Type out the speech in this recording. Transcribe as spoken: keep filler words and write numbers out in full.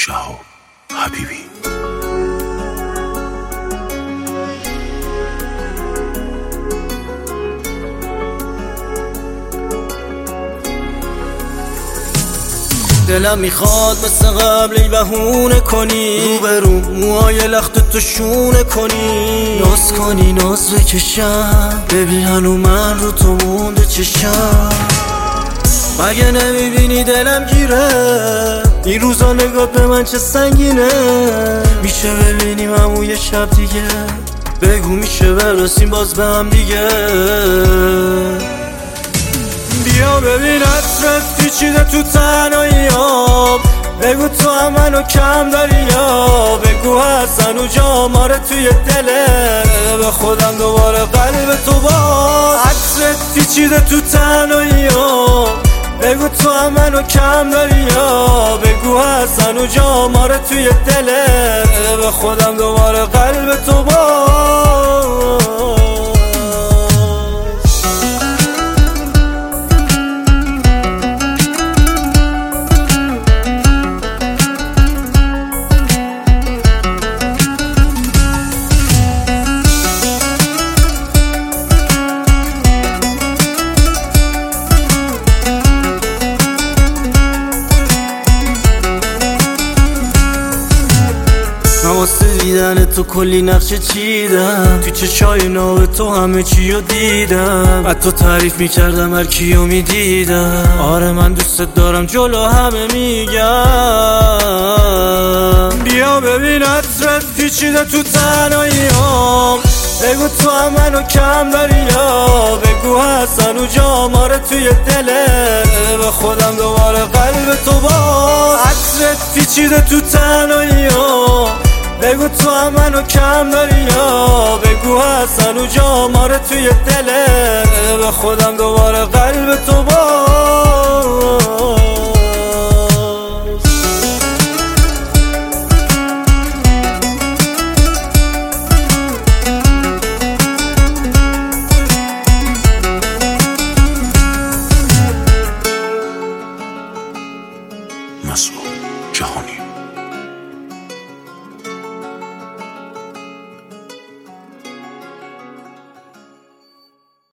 شهاب حبیبی. دلم میخواد مثل قبل ای بهونه کنی، روبرو موهای لخت تو شونه کنی، ناز کنی ناز بکشم، ببین هنو من رو تو مونده چشم. مگه نمیبینی دلم گیره این روزا، نگاه به من چه سنگینه. میشه ببینیم همون یه شب دیگه، بگو میشه برسیم باز به هم دیگه. بیا ببین عطرت پیچیده تو تنهاییام، بگو تو هم منو کم داری یا بگو هستن و جاماره توی دله، به خودم دوباره قلب تو با. عطرت پیچیده تو تنهاییام، بگو تو هم منو کم داری یا بگو هستن و جاماره توی دله، به خودم دوباره قلب تو با. من واسه دیدن تو کلی نقشه چیدم، تو چشای ناو تو همه چیو دیدم، حتی تعریف میکردم هر کیو میدیدم. آره من دوست دارم جلو همه میگم. بیا ببین عطرت پیچیده تو تنهاییام، بگو تو هم منو کم داری یا بگو هستن و جاماره توی دله، به خودم دوباره قلب تو با. عطرت پیچیده تو تنهاییام، بگو تو هم منو کم داری یا بگو هستن و جاماره توی دله، به خودم دوباره قلب تو با. مسعود جهانی.